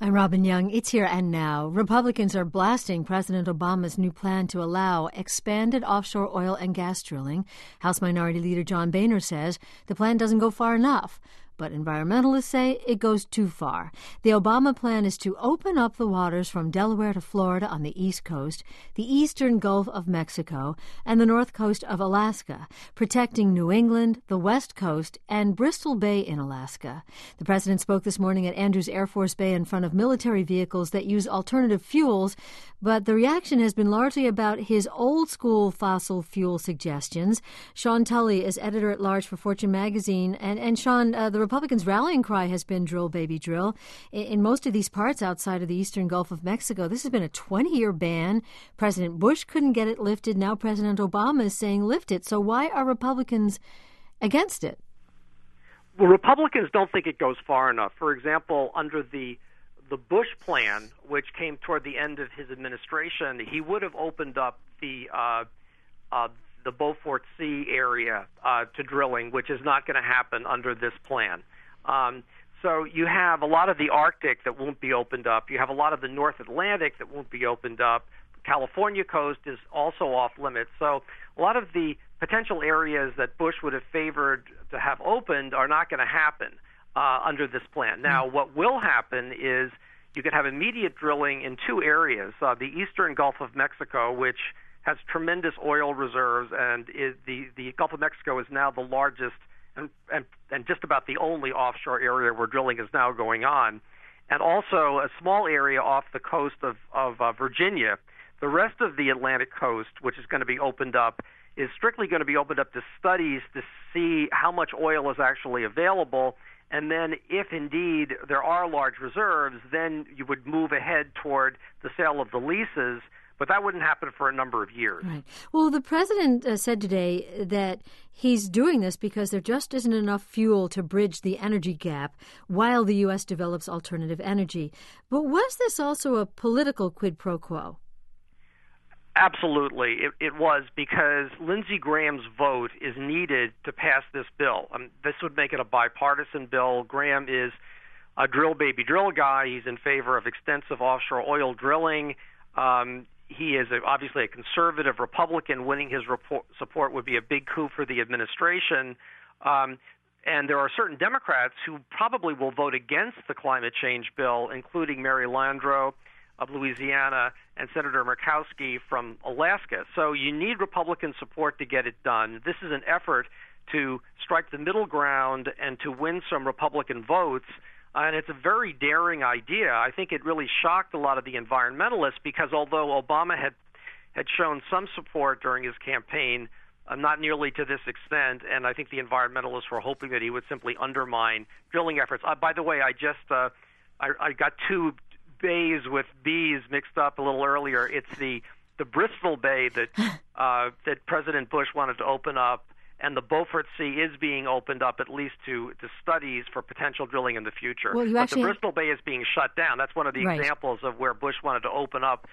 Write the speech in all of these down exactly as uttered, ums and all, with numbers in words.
I'm Robin Young. It's Here and Now. Republicans are blasting President Obama's new plan to allow expanded offshore oil and gas drilling. House Minority Leader John Boehner says the plan doesn't go far enough. But environmentalists say it goes too far. The Obama plan is to open up the waters from Delaware to Florida on the East Coast, the eastern Gulf of Mexico, and the north coast of Alaska, protecting New England, the West Coast, and Bristol Bay in Alaska. The president spoke this morning at Andrews Air Force Bay in front of military vehicles that use alternative fuels, but the reaction has been largely about his old-school fossil fuel suggestions. Sean Tully is editor-at-large for Fortune magazine, and, and Sean, uh, the Republicans' rallying cry has been drill, baby, drill. In, in most of these parts outside of the eastern Gulf of Mexico, this has been a twenty-year ban. President Bush couldn't get it lifted. Now President Obama is saying lift it. So why are Republicans against it? Well, Republicans don't think it goes far enough. For example, under the the Bush plan, which came toward the end of his administration, he would have opened up the uh, uh, the Beaufort Sea area uh, to drilling, which is not going to happen under this plan. Um, so you have a lot of the Arctic that won't be opened up. You have a lot of the North Atlantic that won't be opened up. California coast is also off limits. So a lot of the potential areas that Bush would have favored to have opened are not going to happen uh, under this plan. Now, what will happen is you could have immediate drilling in two areas, uh, the eastern Gulf of Mexico, which has tremendous oil reserves, and is the, the Gulf of Mexico is now the largest and, and, and just about the only offshore area where drilling is now going on, and also a small area off the coast of, of uh, Virginia. The rest of the Atlantic coast, which is going to be opened up, is strictly going to be opened up to studies to see how much oil is actually available, and then if indeed there are large reserves, then you would move ahead toward the sale of the leases. But that wouldn't happen for a number of years. Right. Well, the president uh, said today that he's doing this because there just isn't enough fuel to bridge the energy gap while the U S develops alternative energy. But was this also a political quid pro quo? Absolutely. It, it was, because Lindsey Graham's vote is needed to pass this bill. Um, this would make it a bipartisan bill. Graham is a drill, baby, drill guy. He's in favor of extensive offshore oil drilling. Um, He is a, obviously a conservative Republican. Winning his report, support would be a big coup for the administration. Um, and there are certain Democrats who probably will vote against the climate change bill, including Mary Landrieu of Louisiana and Senator Murkowski from Alaska. So you need Republican support to get it done. This is an effort to strike the middle ground and to win some Republican votes. And it's a very daring idea. I think it really shocked a lot of the environmentalists, because although Obama had had shown some support during his campaign, uh, not nearly to this extent, and I think the environmentalists were hoping that he would simply undermine drilling efforts. Uh, by the way, I just uh, I, I got two bays with B's mixed up a little earlier. It's the the Bristol Bay that uh, that President Bush wanted to open up, and the Beaufort Sea is being opened up, at least to, to studies for potential drilling in the future. Well, you but actually the Bristol Bay is being shut down. That's one of the right. examples of where Bush wanted to open up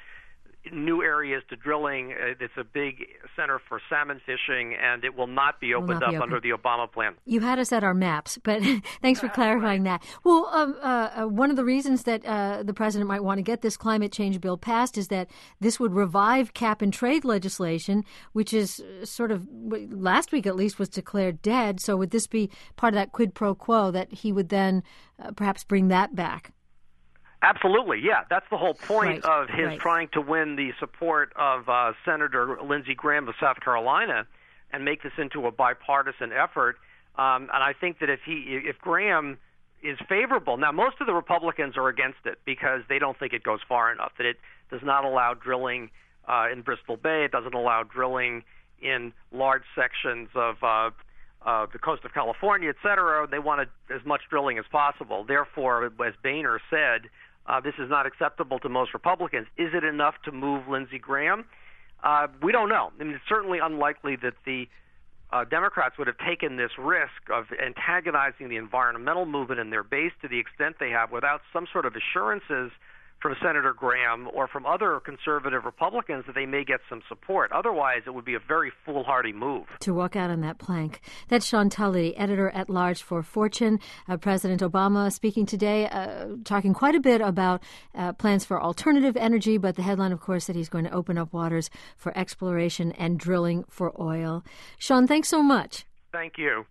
new areas to drilling. It's a big center for salmon fishing, and it will not be opened not be up open. under the Obama plan. You had us at our maps, but thanks for clarifying right. that. Well, um, uh, one of the reasons that uh, the president might want to get this climate change bill passed is that this would revive cap and trade legislation, which is sort of, last week at least, was declared dead. So would this be part of that quid pro quo that he would then uh, perhaps bring that back? Absolutely, yeah. That's the whole point right, of his right. trying to win the support of uh, Senator Lindsey Graham of South Carolina and make this into a bipartisan effort. Um, and I think that if he, if Graham is favorable, now most of the Republicans are against it because they don't think it goes far enough, that it does not allow drilling uh, in Bristol Bay, it doesn't allow drilling in large sections of uh, uh, the coast of California, et cetera. They want as much drilling as possible. Therefore, as Boehner said, Uh, this is not acceptable to most Republicans. Is it enough to move Lindsey Graham? Uh, we don't know. I mean, it's certainly unlikely that the uh, Democrats would have taken this risk of antagonizing the environmental movement in their base to the extent they have without some sort of assurances from Senator Graham or from other conservative Republicans that they may get some support. Otherwise, it would be a very foolhardy move. To walk out on that plank. That's Sean Tully, editor-at-large for Fortune. Uh, President Obama speaking today, uh, talking quite a bit about uh, plans for alternative energy, but the headline, of course, that he's going to open up waters for exploration and drilling for oil. Sean, thanks so much. Thank you.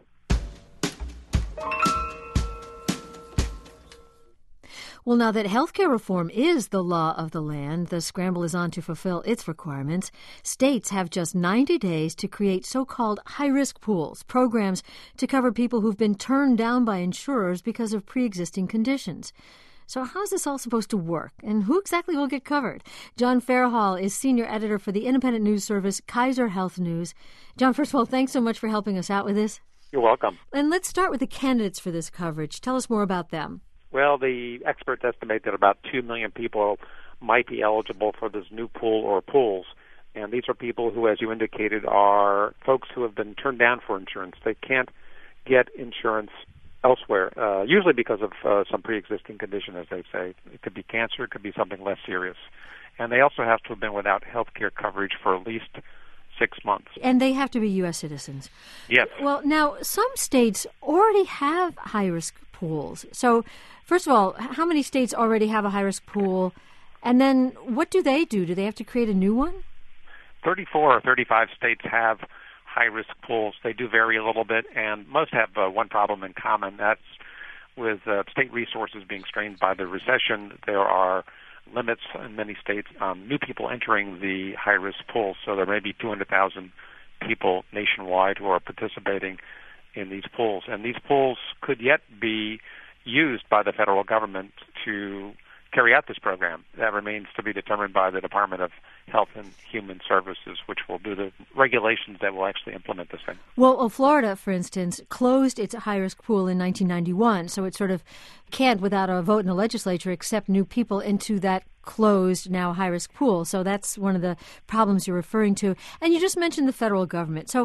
Well, now that healthcare reform is the law of the land, the scramble is on to fulfill its requirements. States have just ninety days to create so-called high-risk pools, programs to cover people who've been turned down by insurers because of pre-existing conditions. So how is this all supposed to work, and who exactly will get covered? John Fairhall is senior editor for the independent news service Kaiser Health News. John, first of all, thanks so much for helping us out with this. You're welcome. And let's start with the candidates for this coverage. Tell us more about them. Well, the experts estimate that about two million people might be eligible for this new pool or pools. And these are people who, as you indicated, are folks who have been turned down for insurance. They can't get insurance elsewhere, uh, usually because of uh, some pre-existing condition, as they say. It could be cancer, it could be something less serious. And they also have to have been without health care coverage for at least six months. And they have to be U S citizens. Yes. Well, now, some states already have high-risk pools. So, first of all, how many states already have a high-risk pool? And then what do they do? Do they have to create a new one? thirty-four or thirty-five states have high-risk pools. They do vary a little bit, and most have uh, one problem in common. That's with uh, state resources being strained by the recession. There are limits in many states on new people entering the high-risk pools. So there may be two hundred thousand people nationwide who are participating in these pools. And these pools could yet be used by the federal government to carry out this program. That remains to be determined by the Department of Health and Human Services, which will do the regulations that will actually implement this thing. Well, well Florida, for instance, closed its high-risk pool in nineteen ninety-one, so it sort of can't, without a vote in the legislature, accept new people into that closed, now high-risk pool. So that's one of the problems you're referring to. And you just mentioned the federal government. So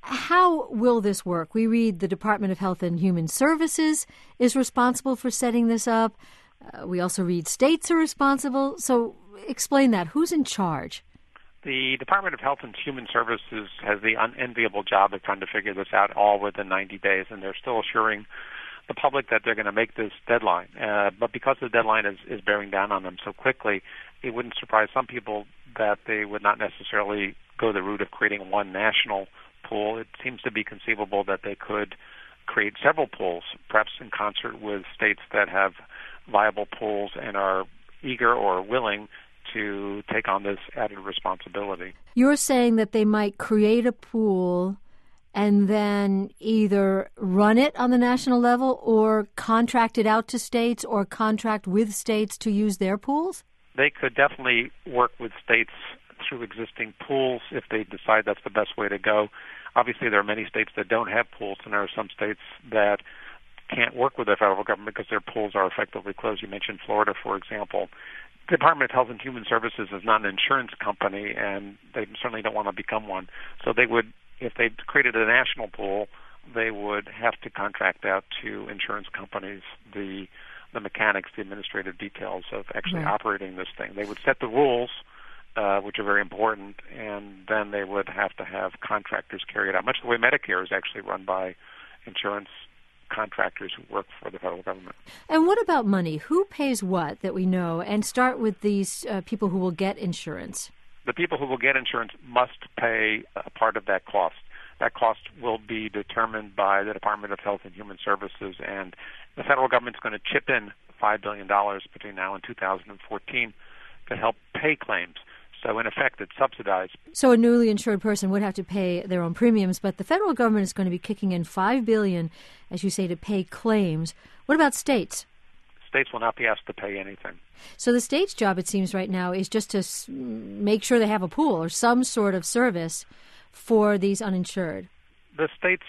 how will this work? We read the Department of Health and Human Services is responsible for setting this up. Uh, we also read states are responsible. So explain that. Who's in charge? The Department of Health and Human Services has the unenviable job of trying to figure this out all within ninety days, and they're still assuring the public that they're going to make this deadline. Uh, but because the deadline is, is bearing down on them so quickly, it wouldn't surprise some people that they would not necessarily go the route of creating one national pool. It seems to be conceivable that they could create several pools, perhaps in concert with states that have viable pools and are eager or willing to take on this added responsibility. You're saying that they might create a pool and then either run it on the national level or contract it out to states or contract with states to use their pools? They could definitely work with states through existing pools if they decide that's the best way to go. Obviously, there are many states that don't have pools, and there are some states that can't work with the federal government because their pools are effectively closed. You mentioned Florida, for example. The Department of Health and Human Services is not an insurance company, and they certainly don't want to become one. So they would, if they created a national pool, they would have to contract out to insurance companies the the mechanics, the administrative details of actually right. operating this thing. They would set the rules, uh, which are very important, and then they would have to have contractors carry it out, much the way Medicare is actually run by insurance contractors who work for the federal government. And what about money? Who pays what that we know? And start with these uh, people who will get insurance. The people who will get insurance must pay a part of that cost. That cost will be determined by the Department of Health and Human Services, and the federal government is going to chip in five billion dollars between now and two thousand fourteen to help pay claims. So, in effect, it's subsidized. So a newly insured person would have to pay their own premiums, but the federal government is going to be kicking in five billion dollars, as you say, to pay claims. What about states? States will not be asked to pay anything. So the state's job, it seems right now, is just to s- make sure they have a pool or some sort of service for these uninsured. The states,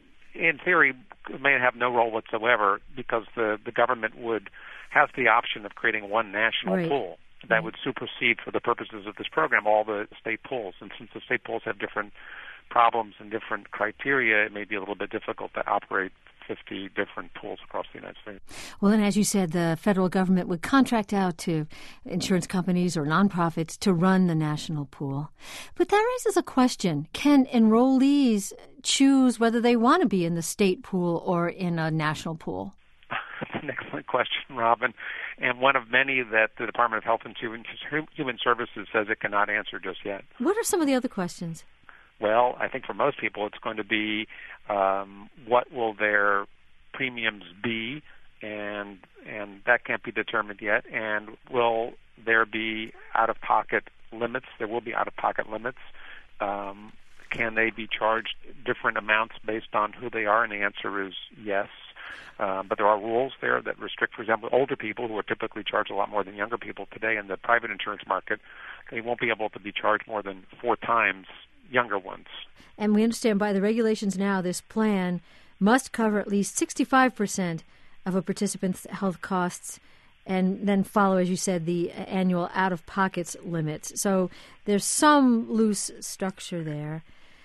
in theory, may have no role whatsoever because the, the government would have the option of creating one national right. pool that would supersede, for the purposes of this program, all the state pools. And since the state pools have different problems and different criteria, it may be a little bit difficult to operate fifty different pools across the United States. Well, then, as you said, the federal government would contract out to insurance companies or nonprofits to run the national pool. But that raises a question. Can enrollees choose whether they want to be in the state pool or in a national pool? That's an excellent question, Robin, and one of many that the Department of Health and Human Services says it cannot answer just yet. What are some of the other questions? Well, I think for most people it's going to be um, what will their premiums be, and and that can't be determined yet, and will there be out-of-pocket limits? There will be out-of-pocket limits. Um, can they be charged different amounts based on who they are? And the answer is yes. Uh, but there are rules there that restrict, for example, older people who are typically charged a lot more than younger people today in the private insurance market. They won't be able to be charged more than four times younger ones. And we understand by the regulations now, this plan must cover at least sixty-five percent of a participant's health costs and then follow, as you said, the annual out-of-pockets limits. So there's some loose structure there.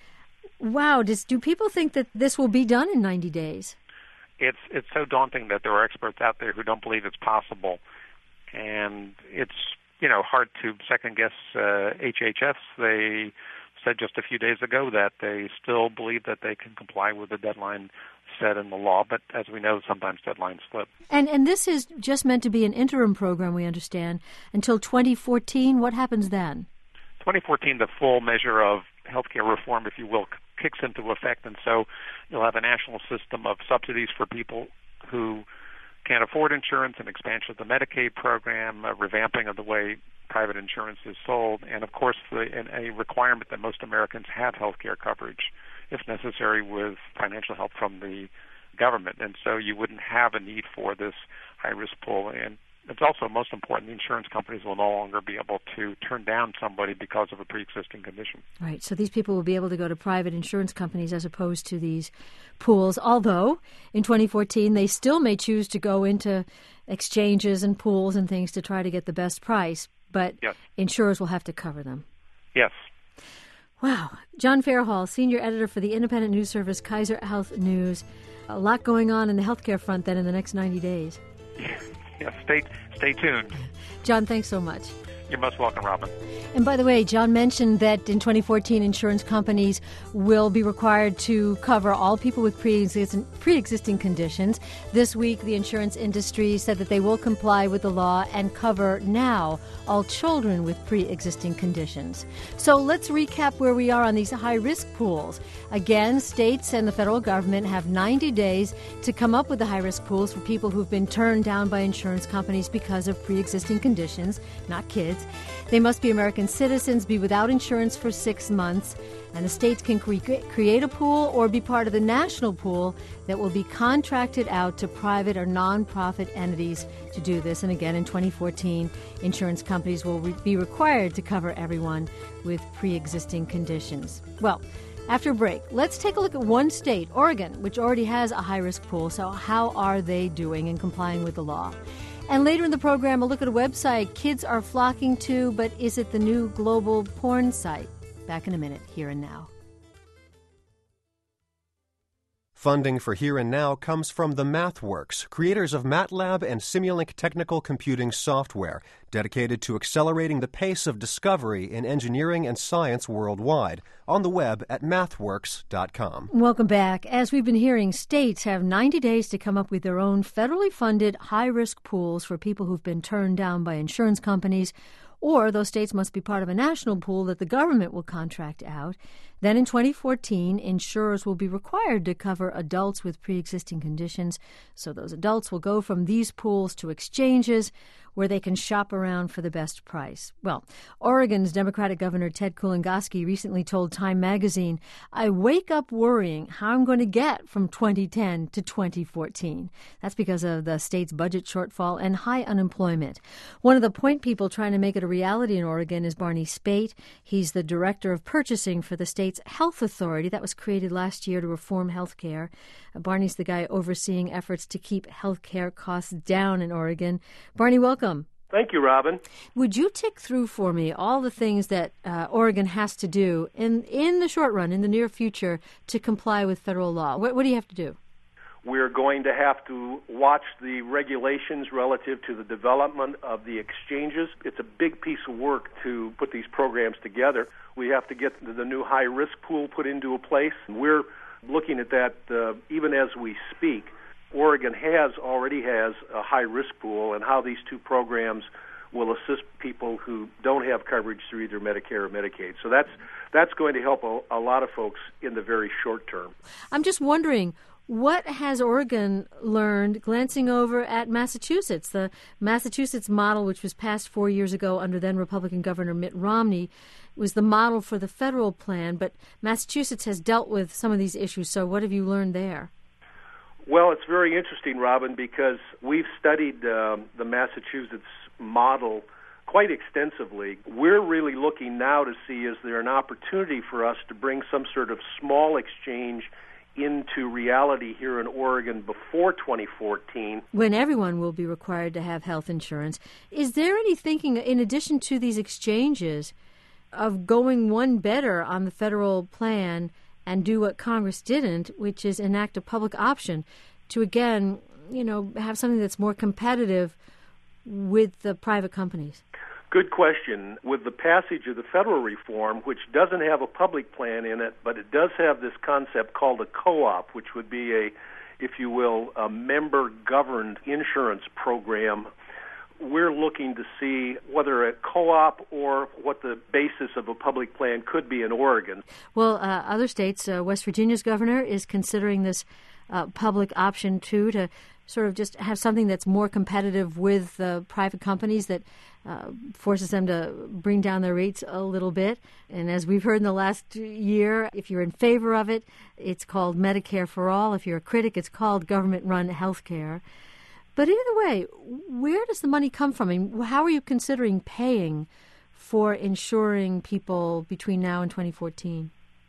Wow. Does, do people think that this will be done in ninety days? It's it's so daunting that there are experts out there who don't believe it's possible. And it's, you know, hard to second-guess uh, H H S. They said just a few days ago that they still believe that they can comply with the deadline set in the law, but as we know, sometimes deadlines slip. And and this is just meant to be an interim program, we understand, until twenty fourteen. What happens then? twenty fourteen, the full measure of healthcare reform, if you will, kicks into effect, and so you'll have a national system of subsidies for people who can't afford insurance, an expansion of the Medicaid program, a revamping of the way private insurance is sold, and of course the, a requirement that most Americans have health care coverage, if necessary, with financial help from the government. And so you wouldn't have a need for this high-risk pool. And it's also most important, the insurance companies will no longer be able to turn down somebody because of a pre-existing condition. Right. So these people will be able to go to private insurance companies as opposed to these pools, although in twenty fourteen they still may choose to go into exchanges and pools and things to try to get the best price. But yes, insurers will have to cover them. Yes. Wow. John Fairhall, senior editor for the independent news service Kaiser Health News. A lot going on in the healthcare front then in the next ninety days. Yeah, stay, stay tuned. John, thanks so much. You're most welcome, Robin. And by the way, John mentioned that in twenty fourteen, insurance companies will be required to cover all people with pre-existing, pre-existing conditions. This week, the insurance industry said that they will comply with the law and cover now all children with pre-existing conditions. So let's recap where we are on these high-risk pools. Again, states and the federal government have ninety days to come up with the high-risk pools for people who've been turned down by insurance companies because of pre-existing conditions, not kids. They must be American citizens, be without insurance for six months, and the states can cre- create a pool or be part of the national pool that will be contracted out to private or nonprofit entities to do this. And again, in twenty fourteen, insurance companies will re- be required to cover everyone with pre-existing conditions. Well, after a break, let's take a look at one state, Oregon, which already has a high-risk pool. So how are they doing in complying with the law? And later in the program, a look at a website kids are flocking to, but is it the new global porn site? Back in a minute, Here and Now. Funding for Here and Now comes from the MathWorks, creators of MATLAB and Simulink technical computing software, dedicated to accelerating the pace of discovery in engineering and science worldwide, on the web at mathworks dot com. Welcome back. As we've been hearing, states have ninety days to come up with their own federally funded high-risk pools for people who've been turned down by insurance companies, or those states must be part of a national pool that the government will contract out. Then in twenty fourteen, insurers will be required to cover adults with pre-existing conditions, so those adults will go from these pools to exchanges where they can shop around for the best price. Well, Oregon's Democratic Governor Ted Kulongoski recently told Time magazine, "I wake up worrying how I'm going to get from twenty ten to twenty fourteen. That's because of the state's budget shortfall and high unemployment. One of the point people trying to make it a reality in Oregon is Barney Spate. He's the director of purchasing for the state's health authority that was created last year to reform health care. Uh, Barney's the guy overseeing efforts to keep health care costs down in Oregon. Barney, welcome. Thank you, Robin. Would you tick through for me all the things that uh, Oregon has to do in, in the short run, in the near future, to comply with federal law? What, what do you have to do? We're going to have to watch the regulations relative to the development of the exchanges. It's a big piece of work to put these programs together. We have to get the new high-risk pool put into a place. We're looking at that uh, even as we speak. Oregon has already has a high-risk pool, and how these two programs will assist people who don't have coverage through either Medicare or Medicaid. So that's that's going to help a, a lot of folks in the very short term. I'm just wondering, what has Oregon learned glancing over at Massachusetts? The Massachusetts model, which was passed four years ago under then Republican Governor Mitt Romney, was the model for the federal plan, but Massachusetts has dealt with some of these issues. So what have you learned there? Well, it's very interesting, Robin, because we've studied uh, the Massachusetts model quite extensively. We're really looking now to see, is there an opportunity for us to bring some sort of small exchange into reality here in Oregon before twenty fourteen. When everyone will be required to have health insurance. Is there any thinking, in addition to these exchanges, of going one better on the federal plan and do what Congress didn't, which is enact a public option to, again, you know, have something that's more competitive with the private companies? Good question. With the passage of the federal reform, which doesn't have a public plan in it, but it does have this concept called a co-op, which would be a, if you will, a member-governed insurance program. We're looking to see whether a co-op or what the basis of a public plan could be in Oregon. Well, uh, other states, uh, West Virginia's governor is considering this uh, public option, too, to sort of just have something that's more competitive with uh, private companies that uh, forces them to bring down their rates a little bit. And as we've heard in the last year, if you're in favor of it, it's called Medicare for All. If you're a critic, it's called government-run health care. But either way, where does the money come from? I mean, how are you considering paying for insuring people between now and twenty fourteen?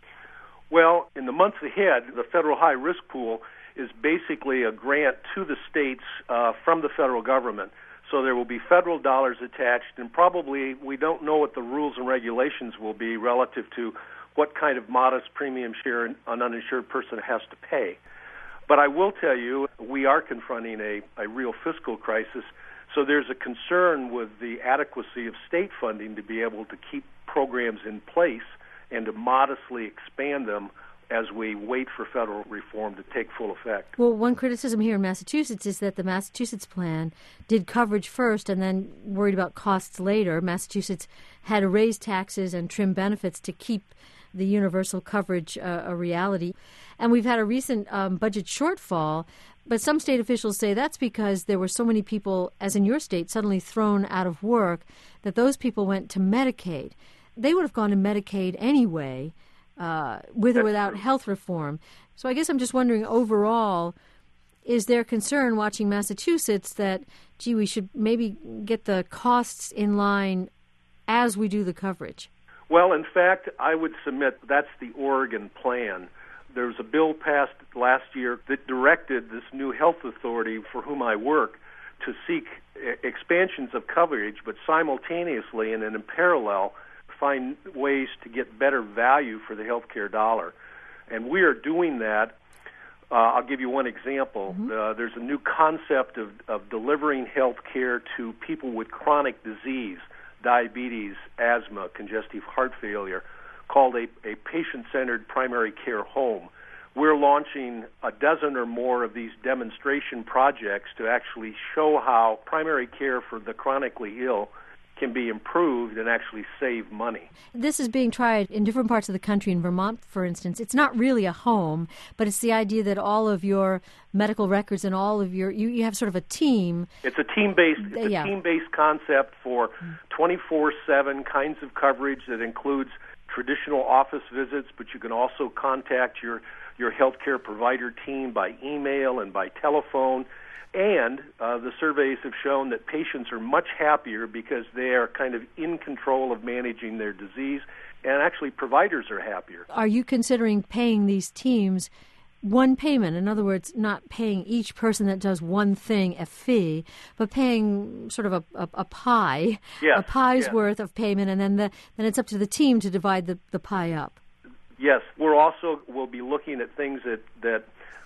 Well, in the months ahead, the federal high-risk pool is basically a grant to the states uh, from the federal government. So there will be federal dollars attached, and probably we don't know what the rules and regulations will be relative to what kind of modest premium share an uninsured person has to pay. But I will tell you, we are confronting a, a real fiscal crisis, so there's a concern with the adequacy of state funding to be able to keep programs in place and to modestly expand them as we wait for federal reform to take full effect. Well, one criticism here in Massachusetts is that the Massachusetts plan did coverage first and then worried about costs later. Massachusetts had to raise taxes and trim benefits to keep the universal coverage uh, a reality. And we've had a recent um, budget shortfall, but some state officials say that's because there were so many people, as in your state, suddenly thrown out of work that those people went to Medicaid. They would have gone to Medicaid anyway, uh, with or without health reform. So I guess I'm just wondering, overall, is there concern watching Massachusetts that, gee, we should maybe get the costs in line as we do the coverage? Well, in fact, I would submit that's the Oregon plan. There was a bill passed last year that directed this new health authority for whom I work to seek expansions of coverage, but simultaneously and in parallel find ways to get better value for the healthcare dollar. And we are doing that. Uh, I'll give you one example. Mm-hmm. Uh, there's a new concept of, of delivering health care to people with chronic disease, diabetes, asthma, congestive heart failure, called a, a patient-centered primary care home. We're launching a dozen or more of these demonstration projects to actually show how primary care for the chronically ill can be improved and actually save money. This is being tried in different parts of the country. In Vermont, for instance, it's not really a home, but it's the idea that all of your medical records and all of your, you, you have sort of a team. It's a team-based, it's a yeah. team-based concept for twenty-four seven kinds of coverage that includes traditional office visits, but you can also contact your, your healthcare provider team by email and by telephone. And uh, the surveys have shown that patients are much happier because they are kind of in control of managing their disease, and actually providers are happier. Are you considering paying these teams one payment? In other words, not paying each person that does one thing a fee, but paying sort of a, a, a pie, yes, a pie's yes. worth of payment, and then the then it's up to the team to divide the, the pie up. Yes, we're also we'll be looking at things that that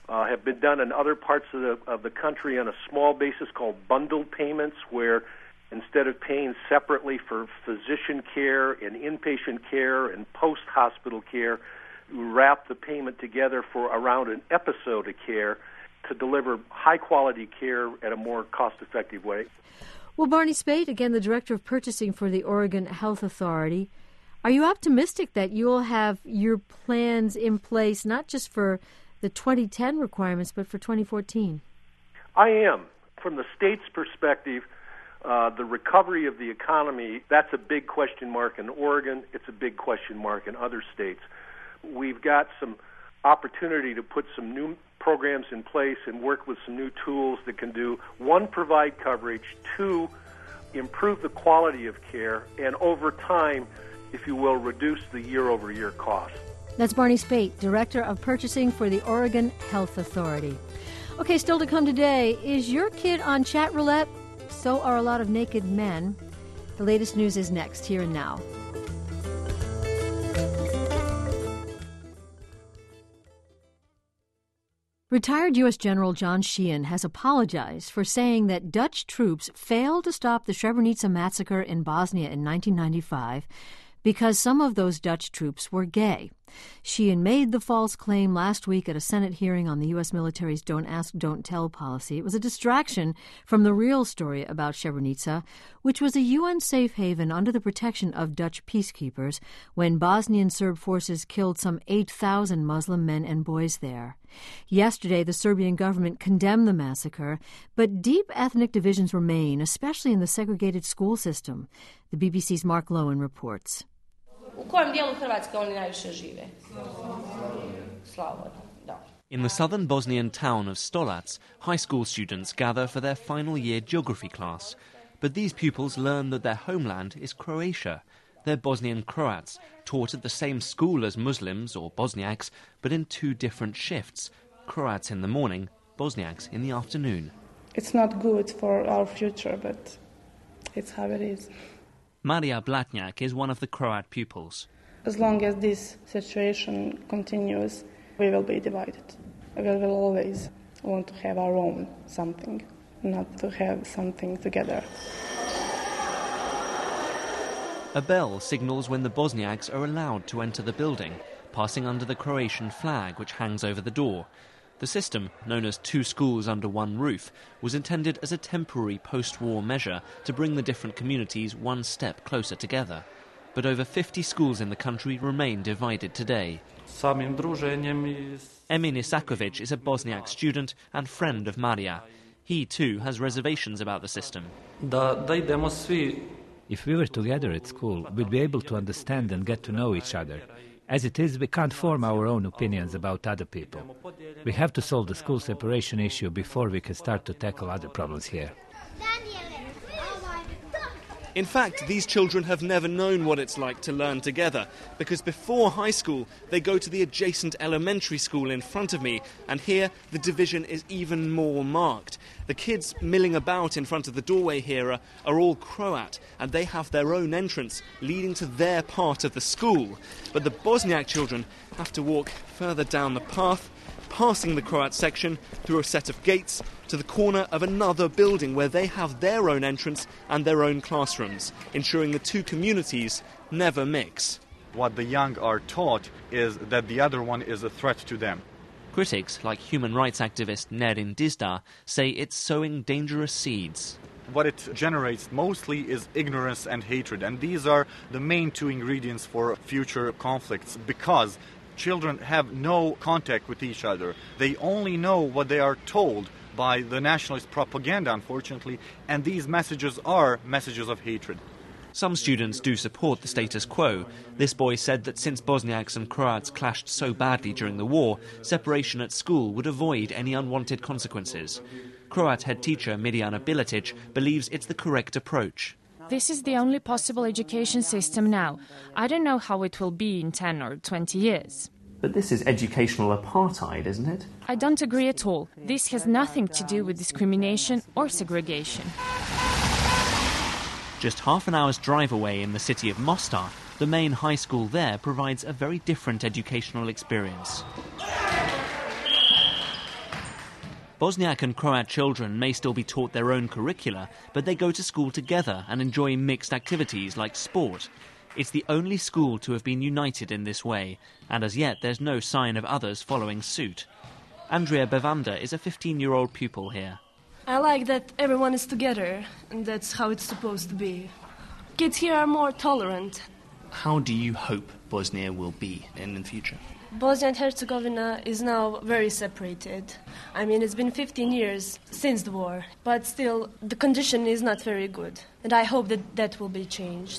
uh, have been done in other parts of the, of the country on a small basis called bundled payments, where instead of paying separately for physician care and inpatient care and post-hospital care, you wrap the payment together for around an episode of care to deliver high-quality care at a more cost-effective way. Well, Barney Spate, again, the Director of Purchasing for the Oregon Health Authority, are you optimistic that you'll have your plans in place not just for the twenty ten requirements but for twenty fourteen? I am. From the state's perspective, uh, the recovery of the economy, that's a big question mark in Oregon. It's a big question mark in other states. We've got some opportunity to put some new programs in place and work with some new tools that can do, one, provide coverage, two, improve the quality of care, and over time, if you will, reduce the year-over-year cost. That's Barney Spate, Director of Purchasing for the Oregon Health Authority. Okay, still to come today, is your kid on chat roulette? So are a lot of naked men. The latest news is next, here and now. Retired U S General John Sheehan has apologized for saying that Dutch troops failed to stop the Srebrenica massacre in Bosnia in nineteen ninety-five because some of those Dutch troops were gay. Sheehan made the false claim last week at a Senate hearing on the U S military's Don't Ask, Don't Tell policy. It was a distraction from the real story about Srebrenica, which was a U N safe haven under the protection of Dutch peacekeepers when Bosnian Serb forces killed some eight thousand Muslim men and boys there. Yesterday, the Serbian government condemned the massacre, but deep ethnic divisions remain, especially in the segregated school system. The B B C's Mark Lowen reports. In the southern Bosnian town of Stolac, high school students gather for their final year geography class. But these pupils learn that their homeland is Croatia. They're Bosnian Croats, taught at the same school as Muslims or Bosniaks, but in two different shifts. Croats in the morning, Bosniaks in the afternoon. It's not good for our future, but it's how it is. Maria Blatnjak is one of the Croat pupils. As long as this situation continues, we will be divided. We will always want to have our own something, not to have something together. A bell signals when the Bosniaks are allowed to enter the building, passing under the Croatian flag which hangs over the door. The system, known as two schools under one roof, was intended as a temporary post-war measure to bring the different communities one step closer together. But over fifty schools in the country remain divided today. Emin Isakovic is a Bosniak student and friend of Maria. He too has reservations about the system. If we were together at school, we'd be able to understand and get to know each other. As it is, we can't form our own opinions about other people. We have to solve the school separation issue before we can start to tackle other problems here. In fact, these children have never known what it's like to learn together, because before high school, they go to the adjacent elementary school in front of me, and here the division is even more marked. The kids milling about in front of the doorway here are, are all Croat, and they have their own entrance leading to their part of the school. But the Bosniak children have to walk further down the path, passing the Croat section through a set of gates to the corner of another building where they have their own entrance and their own classrooms, ensuring the two communities never mix. What the young are taught is that the other one is a threat to them. Critics, like human rights activist Nerin Dizdar, say it's sowing dangerous seeds. What it generates mostly is ignorance and hatred, and these are the main two ingredients for future conflicts, because children have no contact with each other. They only know what they are told by the nationalist propaganda, unfortunately, and these messages are messages of hatred. Some students do support the status quo. This boy said that since Bosniaks and Croats clashed so badly during the war, separation at school would avoid any unwanted consequences. Croat head teacher Mirjana Biletić believes it's the correct approach. This is the only possible education system now. I don't know how it will be in ten or twenty years. But this is educational apartheid, isn't it? I don't agree at all. This has nothing to do with discrimination or segregation. Just half an hour's drive away in the city of Mostar, the main high school there provides a very different educational experience. Bosniak and Croat children may still be taught their own curricula, but they go to school together and enjoy mixed activities like sport. It's the only school to have been united in this way, and as yet there's no sign of others following suit. Andrea Bevanda is a fifteen-year-old pupil here. I like that everyone is together, and that's how it's supposed to be. Kids here are more tolerant. How do you hope Bosnia will be in the future? Bosnia and Herzegovina is now very separated. I mean, it's been fifteen years since the war, but still, the condition is not very good. And I hope that that will be changed.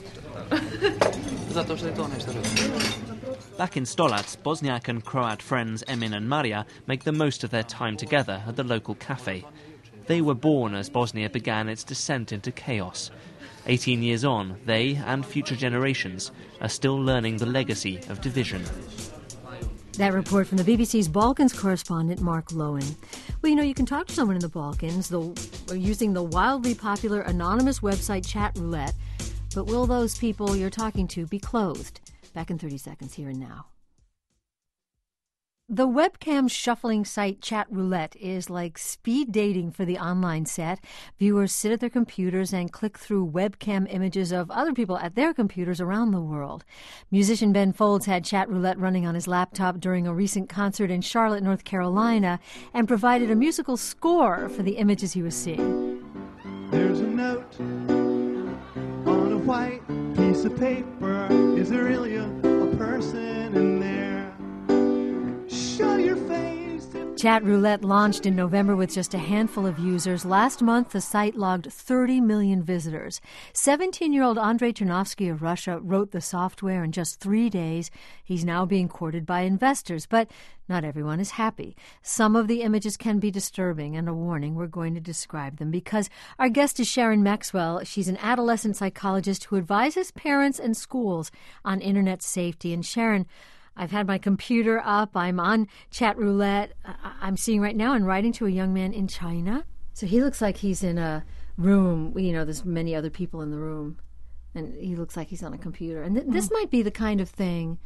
Back in Stolac, Bosniak and Croat friends Emin and Maria make the most of their time together at the local cafe. They were born as Bosnia began its descent into chaos. Eighteen years on, they and future generations are still learning the legacy of division. That report from the B B C's Balkans correspondent, Mark Lowen. Well, you know, you can talk to someone in the Balkans though, using the wildly popular anonymous website Chat Roulette. But will those people you're talking to be clothed? Back in thirty seconds, here and now. The webcam shuffling site Chat Roulette is like speed dating for the online set. Viewers sit at their computers and click through webcam images of other people at their computers around the world. Musician Ben Folds had Chat Roulette running on his laptop during a recent concert in Charlotte, North Carolina, and provided a musical score for the images he was seeing. There's a note on a white piece of paper. Is there really a, a person in there? Show your face. Chat Roulette launched in November with just a handful of users. Last month, the site logged thirty million visitors. seventeen-year-old Andrei Ternovsky of Russia wrote the software in just three days. He's now being courted by investors, but not everyone is happy. Some of the images can be disturbing, and a warning, we're going to describe them because our guest is Sharon Maxwell. She's an adolescent psychologist who advises parents and schools on internet safety. And Sharon, I've had my computer up. I'm on Chat Roulette. I'm seeing right now and writing to a young man in China. So he looks like he's in a room. You know, there's many other people in the room. And he looks like he's on a computer. And th- this might be the kind of thing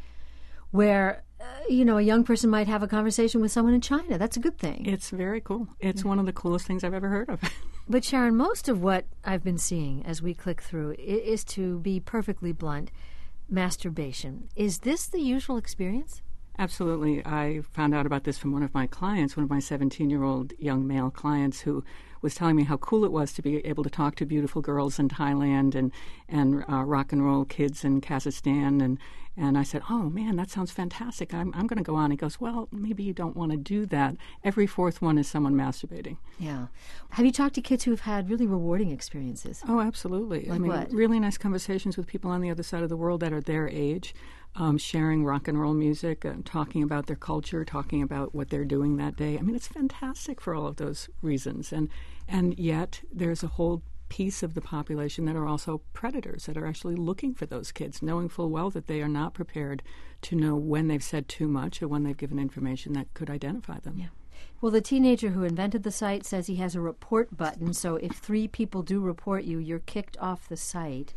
where, uh, you know, a young person might have a conversation with someone in China. That's a good thing. It's very cool. It's one of the coolest things I've ever heard of. But Sharon, most of what I've been seeing as we click through is, to be perfectly blunt, masturbation. Is this the usual experience? Absolutely. I found out about this from one of my clients, one of my seventeen-year-old young male clients who was telling me how cool it was to be able to talk to beautiful girls in Thailand and, and uh, rock and roll kids in Kazakhstan. And, and I said, oh, man, that sounds fantastic. I'm, I'm going to go on. He goes, well, maybe you don't want to do that. Every fourth one is someone masturbating. Yeah. Have you talked to kids who've had really rewarding experiences? Oh, absolutely. Like I mean, what? Really nice conversations with people on the other side of the world that are their age. Um, sharing rock and roll music, uh, talking about their culture, talking about what they're doing that day. I mean, it's fantastic for all of those reasons. And and yet there's a whole piece of the population that are also predators, that are actually looking for those kids, knowing full well that they are not prepared to know when they've said too much or when they've given information that could identify them. Yeah. Well, the teenager who invented the site says he has a report button, so if three people do report you, you're kicked off the site.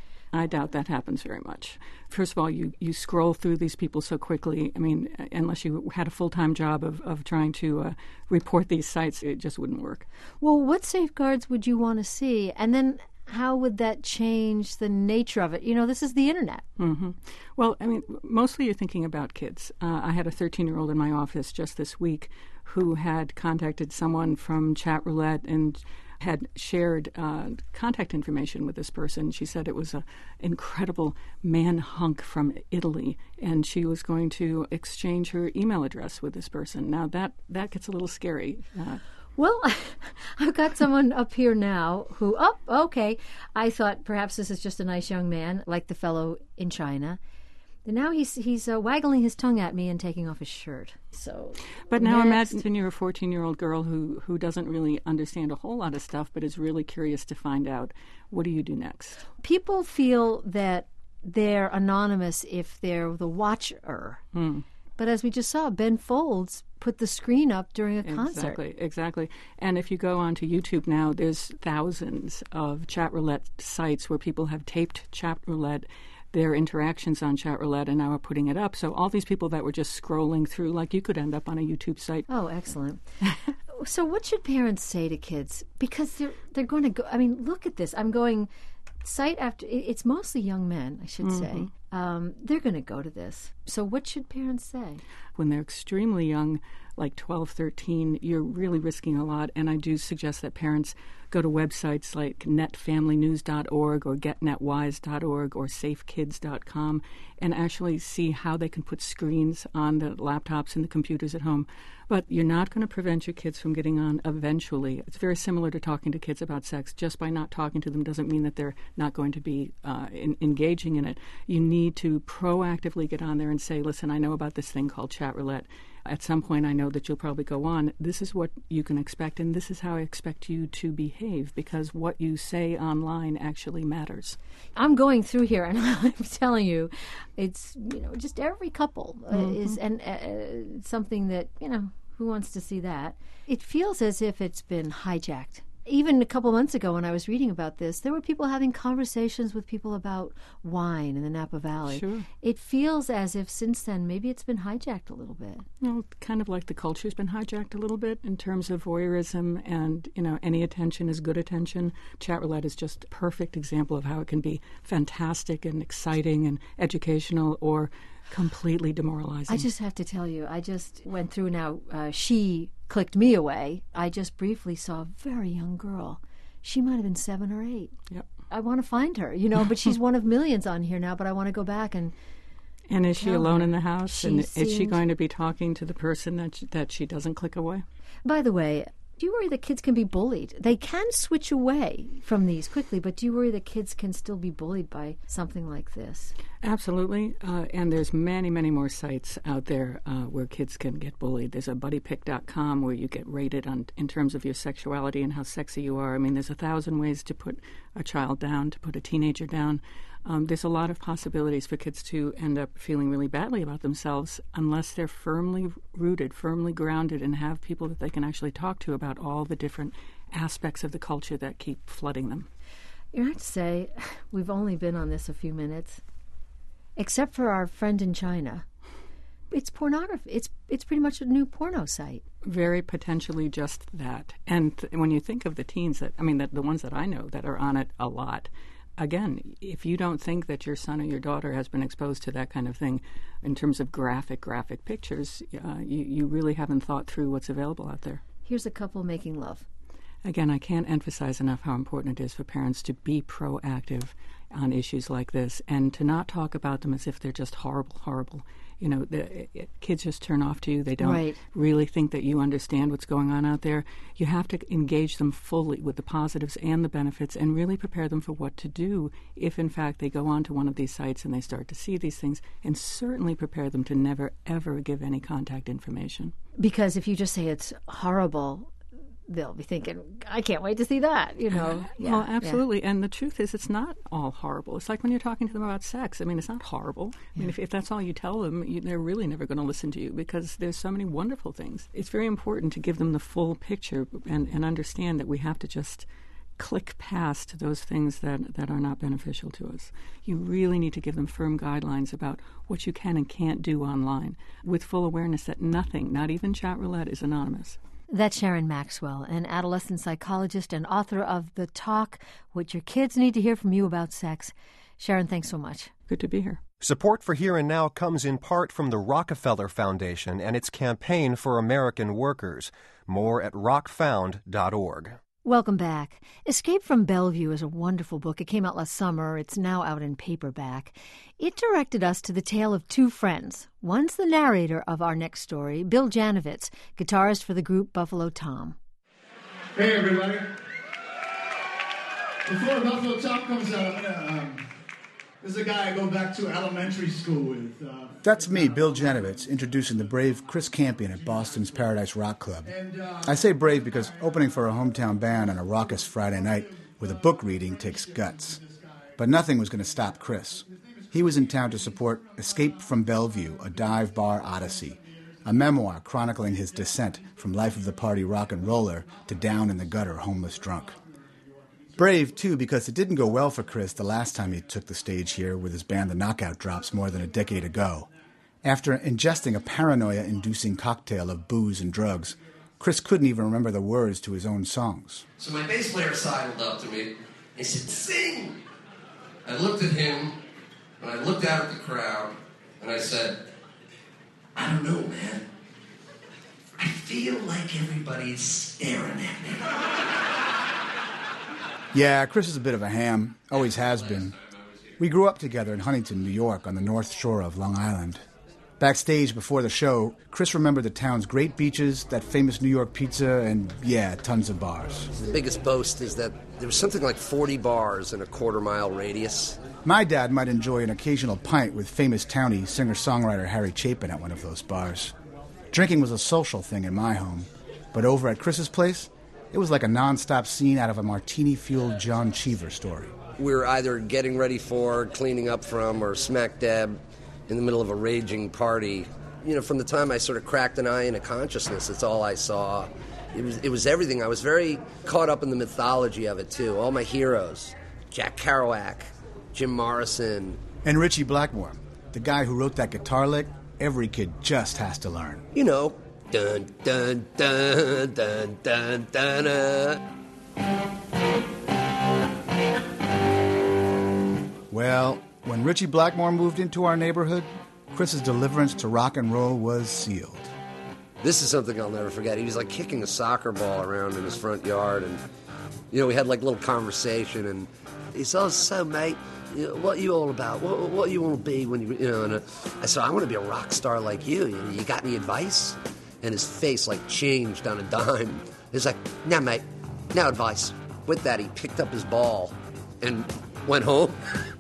I doubt that happens very much. First of all, you, you scroll through these people so quickly. I mean, unless you had a full-time job of, of trying to uh, report these sites, it just wouldn't work. Well, what safeguards would you want to see? And then how would that change the nature of it? You know, this is the Internet. Mm-hmm. Well, I mean, mostly you're thinking about kids. Uh, I had a thirteen-year-old in my office just this week who had contacted someone from Chat Roulette and had shared uh, contact information with this person. She said it was an incredible man hunk from Italy, and she was going to exchange her email address with this person. Now, that, that gets a little scary. Uh, Well, I've got someone up here now who, oh, okay, I thought perhaps this is just a nice young man, like the fellow in China. And now he's he's uh, waggling his tongue at me and taking off his shirt. So, But now next. imagine you're a fourteen-year-old girl who, who doesn't really understand a whole lot of stuff, but is really curious to find out, what do you do next? People feel that they're anonymous if they're the watcher. Hmm. But as we just saw, Ben Folds put the screen up during a concert. Exactly, exactly. And if you go onto YouTube now, there's thousands of Chat Roulette sites where people have taped Chat Roulette, their interactions on Chat Roulette, and now are putting it up. So all these people that were just scrolling through, like you could end up on a YouTube site. Oh, excellent. So what should parents say to kids? Because they're they're going to go. I mean, look at this. I'm going site after. It's mostly young men, I should mm-hmm. say. Um, they're going to go to this. So what should parents say? When they're extremely young, like twelve, thirteen, you're really risking a lot. And I do suggest that parents go to websites like net family news dot org or get net wise dot org or safe kids dot com and actually see how they can put screens on the laptops and the computers at home. But you're not going to prevent your kids from getting on eventually. It's very similar to talking to kids about sex. Just by not talking to them doesn't mean that they're not going to be uh, in, engaging in it. You need to proactively get on there and say, listen, I know about this thing called chat roulette. At some point, I know that you'll probably go on. This is what you can expect, and this is how I expect you to behave, because what you say online actually matters. I'm going through here, and I'm telling you, it's, you know, just every couple uh, mm-hmm. is and uh, something that, you know, who wants to see that? It feels as if it's been hijacked. Even a couple months ago when I was reading about this, there were people having conversations with people about wine in the Napa Valley. Sure. It feels as if since then maybe it's been hijacked a little bit. Well, kind of like the culture's been hijacked a little bit in terms of voyeurism and, you know, any attention is good attention. Chat roulette is just a perfect example of how it can be fantastic and exciting and educational or completely demoralizing. I just have to tell you, I just went through now, uh, she clicked me away. I just briefly saw a very young girl. She might have been seven or eight. Yep. I want to find her, you know, but she's one of millions on here now, but I want to go back and And is she alone her. in the house? She and seemed... is she going to be talking to the person that she, that she doesn't click away? By the way, do you worry that kids can be bullied? They can switch away from these quickly, but do you worry that kids can still be bullied by something like this? Absolutely. Uh, and there's many, many more sites out there uh, where kids can get bullied. There's a buddy pick dot com where you get rated on in terms of your sexuality and how sexy you are. I mean, there's a thousand ways to put a child down, to put a teenager down. Um, there's a lot of possibilities for kids to end up feeling really badly about themselves unless they're firmly rooted, firmly grounded, and have people that they can actually talk to about all the different aspects of the culture that keep flooding them. You have to say, we've only been on this a few minutes, except for our friend in China. It's pornography. It's it's pretty much a new porno site. Very potentially just that. And th- when you think of the teens that, I mean, the, the ones that I know that are on it a lot, again, if you don't think that your son or your daughter has been exposed to that kind of thing in terms of graphic, graphic pictures, uh, you, you really haven't thought through what's available out there. Here's a couple making love. Again, I can't emphasize enough how important it is for parents to be proactive on issues like this and to not talk about them as if they're just horrible, horrible. You know, the it, kids just turn off to you. They don't right. really think that you understand what's going on out there. You have to engage them fully with the positives and the benefits and really prepare them for what to do if, in fact, they go onto one of these sites and they start to see these things, and certainly prepare them to never, ever give any contact information. Because if you just say it's horrible, they'll be thinking, I can't wait to see that, you know. Yeah, well, absolutely. Yeah. And the truth is, it's not all horrible. It's like when you're talking to them about sex. I mean, it's not horrible. I yeah. mean, if, if that's all you tell them, you, they're really never going to listen to you because there's so many wonderful things. It's very important to give them the full picture and, and understand that we have to just click past those things that, that are not beneficial to us. You really need to give them firm guidelines about what you can and can't do online with full awareness that nothing, not even chat roulette, is anonymous. That's Sharon Maxwell, an adolescent psychologist and author of The Talk, What Your Kids Need to Hear from You About Sex. Sharon, thanks so much. Good to be here. Support for Here and Now comes in part from the Rockefeller Foundation and its campaign for American workers. More at rock found dot org. Welcome back. Escape from Bellevue is a wonderful book. It came out last summer. It's now out in paperback. It directed us to the tale of two friends. One's the narrator of our next story, Bill Janovitz, guitarist for the group Buffalo Tom. Hey, everybody. Before Buffalo Tom comes out, I'm gonna, um, there's a guy I go back to elementary school with. Uh, That's me, Bill Janovitz, introducing the brave Chris Campion at Boston's Paradise Rock Club. And, uh, I say brave because opening for a hometown band on a raucous Friday night with a book reading takes guts. But nothing was going to stop Chris. He was in town to support Escape from Bellevue, a dive bar odyssey, a memoir chronicling his descent from life of the party rock and roller to down in the gutter homeless drunk. Brave, too, because it didn't go well for Chris the last time he took the stage here with his band The Knockout Drops more than a decade ago. After ingesting a paranoia-inducing cocktail of booze and drugs, Chris couldn't even remember the words to his own songs. So my bass player sidled up to me and said, "Sing!" I looked at him, and I looked out at the crowd, and I said, "I don't know, man. I feel like everybody's staring at me." Yeah, Chris is a bit of a ham, always has been. We grew up together in Huntington, New York, on the north shore of Long Island. Backstage before the show, Chris remembered the town's great beaches, that famous New York pizza, and, yeah, tons of bars. The biggest boast is that there was something like forty bars in a quarter-mile radius. My dad might enjoy an occasional pint with famous townie singer-songwriter Harry Chapin at one of those bars. Drinking was a social thing in my home, but over at Chris's place, it was like a non-stop scene out of a martini-fueled John Cheever story. We were either getting ready for, cleaning up from, or smack dab in the middle of a raging party. You know, from the time I sort of cracked an eye into consciousness, it's all I saw. It was, it was everything. I was very caught up in the mythology of it, too. All my heroes, Jack Kerouac, Jim Morrison. And Ritchie Blackmore, the guy who wrote that guitar lick every kid just has to learn. You know, dun, dun, dun, dun, dun, dun, dun. Well, when Ritchie Blackmore moved into our neighborhood, Chris's deliverance to rock and roll was sealed. This is something I'll never forget. He was like kicking a soccer ball around in his front yard, and, you know, we had like a little conversation, and he said, "Oh, so, mate, you know, what are you all about? What, what you want to be when you, you know?" And uh, I said, "I want to be a rock star like you. You, you got any advice?" And his face like changed on a dime. He's like, "Nah, mate, no advice." With that, he picked up his ball and went home.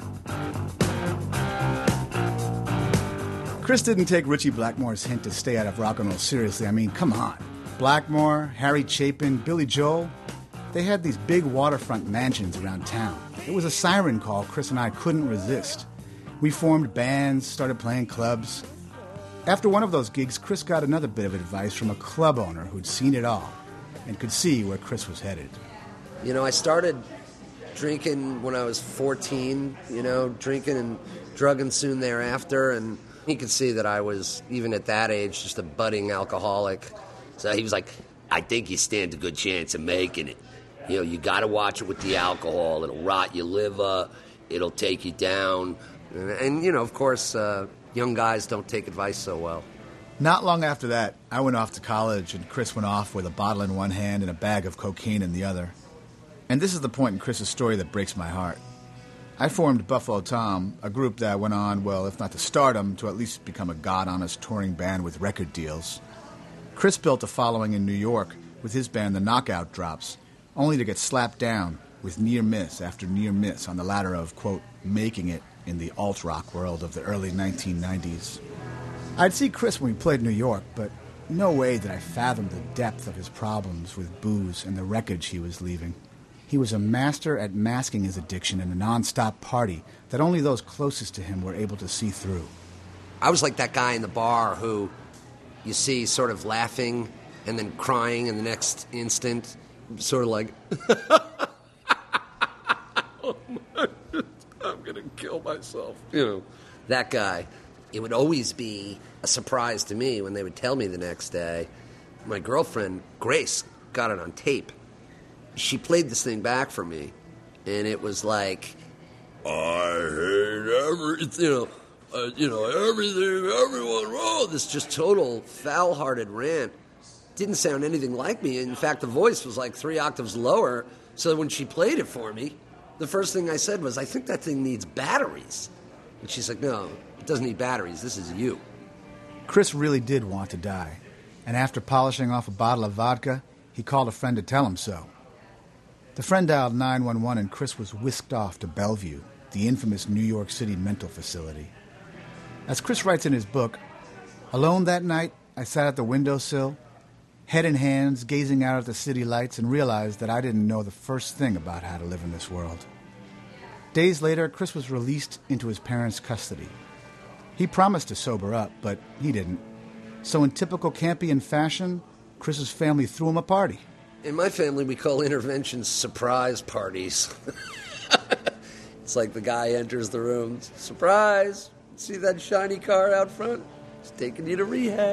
Chris didn't take Ritchie Blackmore's hint to stay out of rock and roll seriously. I mean, come on. Blackmore, Harry Chapin, Billy Joel, they had these big waterfront mansions around town. It was a siren call Chris and I couldn't resist. We formed bands, started playing clubs. After one of those gigs, Chris got another bit of advice from a club owner who'd seen it all and could see where Chris was headed. You know, I started drinking when I was fourteen, you know, drinking and drugging soon thereafter, and he could see that I was, even at that age, just a budding alcoholic. So he was like, "I think you stand a good chance of making it. You know, you got to watch it with the alcohol. It'll rot your liver. It'll take you down." And, and you know, of course, uh, young guys don't take advice so well. Not long after that, I went off to college, and Chris went off with a bottle in one hand and a bag of cocaine in the other. And this is the point in Chris's story that breaks my heart. I formed Buffalo Tom, a group that went on, well, if not to stardom, to at least become a god-honest touring band with record deals. Chris built a following in New York with his band, the Knockout Drops, only to get slapped down with near miss after near miss on the ladder of, quote, making it in the alt-rock world of the early nineteen nineties. I'd see Chris when we played New York, but no way did I fathom the depth of his problems with booze and the wreckage he was leaving. He was a master at masking his addiction in a non-stop party that only those closest to him were able to see through. I was like that guy in the bar who you see sort of laughing and then crying in the next instant, sort of like, "Oh my, I'm going to kill myself." You know, that guy. It would always be a surprise to me when they would tell me the next day. My girlfriend, Grace, got it on tape. She played this thing back for me, and it was like, "I hate everything, you know, uh, you know, everything, everyone, oh," this just total foul-hearted rant. Didn't sound anything like me. In fact, the voice was like three octaves lower, so when she played it for me, the first thing I said was, "I think that thing needs batteries." And she's like, "No, it doesn't need batteries. This is you." Chris really did want to die, and after polishing off a bottle of vodka, he called a friend to tell him so. The friend dialed nine one one, and Chris was whisked off to Bellevue, the infamous New York City mental facility. As Chris writes in his book, "Alone that night, I sat at the windowsill, head in hands, gazing out at the city lights, and realized that I didn't know the first thing about how to live in this world." Days later, Chris was released into his parents' custody. He promised to sober up, but he didn't. So in typical Campion fashion, Chris's family threw him a party. In my family, we call interventions surprise parties. It's like the guy enters the room, "Surprise! See that shiny car out front? It's taking you to rehab."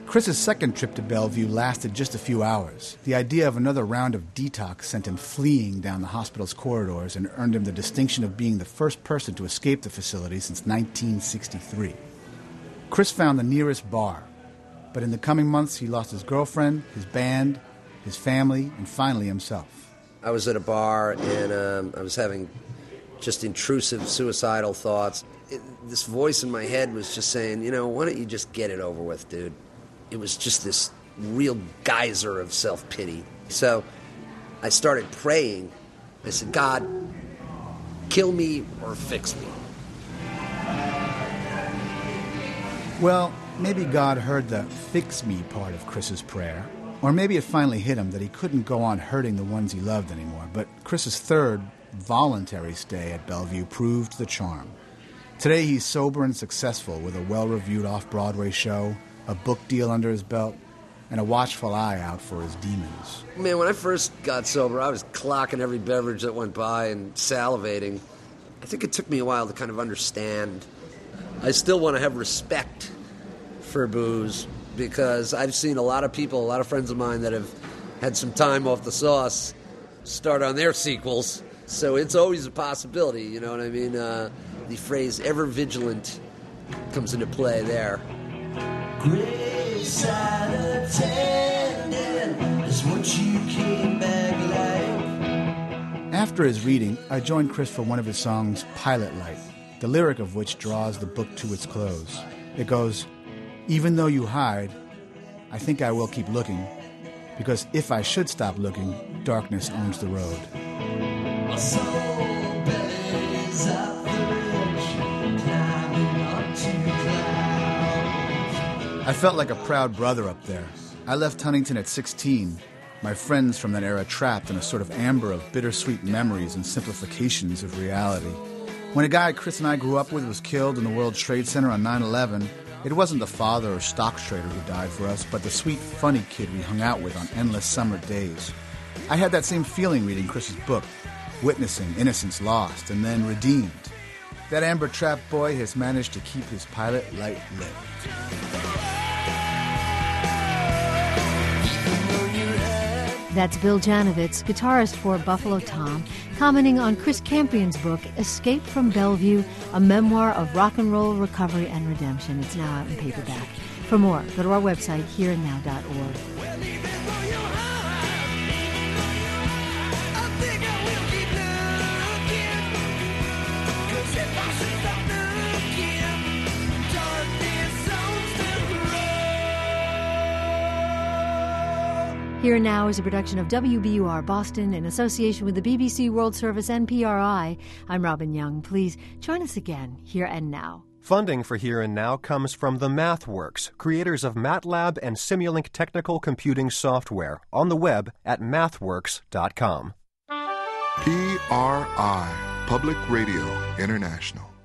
Chris's second trip to Bellevue lasted just a few hours. The idea of another round of detox sent him fleeing down the hospital's corridors and earned him the distinction of being the first person to escape the facility since nineteen sixty-three. Chris found the nearest bar, but in the coming months he lost his girlfriend, his band, his family, and finally himself. I was at a bar and um, I was having just intrusive suicidal thoughts. It, this voice in my head was just saying, you know, why don't you just get it over with, dude? It was just this real geyser of self-pity. So I started praying. I said, God, kill me or fix me. Well, maybe God heard the fix me part of Chris's prayer. Or maybe it finally hit him that he couldn't go on hurting the ones he loved anymore. But Chris's third voluntary stay at Bellevue proved the charm. Today he's sober and successful with a well-reviewed off-Broadway show, a book deal under his belt, and a watchful eye out for his demons. Man, when I first got sober, I was clocking every beverage that went by and salivating. I think it took me a while to kind of understand. I still want to have respect for booze because I've seen a lot of people, a lot of friends of mine that have had some time off the sauce start on their sequels. So it's always a possibility, you know what I mean? Uh, the phrase ever vigilant comes into play there. Graveside attendant is what you came back like. After his reading, I joined Chris for one of his songs, Pilot Light, the lyric of which draws the book to its close. It goes, even though you hide, I think I will keep looking, because if I should stop looking, darkness owns the road. My soul bellies up the ridge, climbing up to clouds. I felt like a proud brother up there. I left Huntington at sixteen, my friends from that era trapped in a sort of amber of bittersweet memories and simplifications of reality. When a guy Chris and I grew up with was killed in the World Trade Center on nine eleven, it wasn't the father or stocks trader who died for us, but the sweet, funny kid we hung out with on endless summer days. I had that same feeling reading Chris's book, witnessing innocence lost and then redeemed. That amber trap boy has managed to keep his pilot light lit. That's Bill Janovitz, guitarist for Buffalo Tom, commenting on Chris Campion's book, Escape from Bellevue, a memoir of rock and roll recovery and redemption. It's now out in paperback. For more, go to our website, here and now dot org. Here and Now is a production of W B U R Boston in association with the B B C World Service and P R I. I'm Robin Young. Please join us again, Here and Now. Funding for Here and Now comes from the MathWorks, creators of MATLAB and Simulink technical computing software, on the web at mathworks dot com. P R I, Public Radio International.